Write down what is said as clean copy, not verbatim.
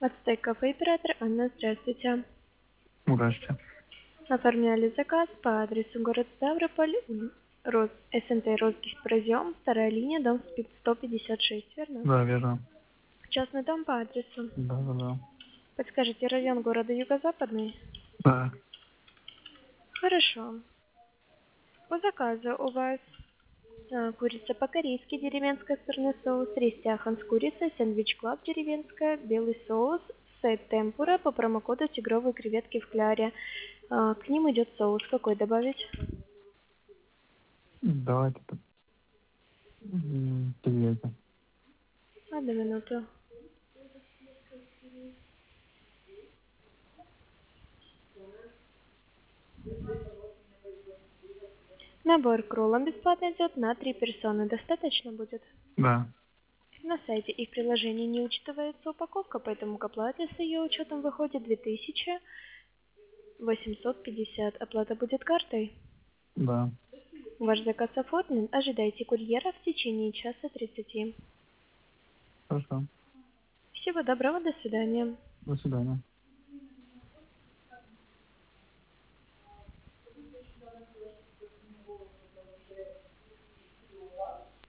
Ацтек кафе оператор Анна, здравствуйте. Здрасте. Оформляли заказ по адресу город Ставрополь, СНТ Росгиспрозем, вторая линия, дом 156, верно? Да, верно. Частный дом по адресу. Да. Подскажите, район города Юго-Западный? Да. Хорошо. По заказу у вас курица по-корейски, деревенская сырный соус, рис тяхан с курицей, сэндвич клаб деревенская, белый соус, сет темпура по промокоду тигровые креветки в кляре. К ним идет соус. Какой добавить? Давайте переведем. Одну минуту. Набор к роллам бесплатно идет на 3 персоны. Достаточно будет? Да. На сайте их приложения не учитывается упаковка, поэтому к оплате с ее учетом выходит 2850. Оплата будет картой. Да. Ваш заказ оформлен. Ожидайте курьера в течение часа 30. Хорошо. Всего доброго, до свидания. До свидания.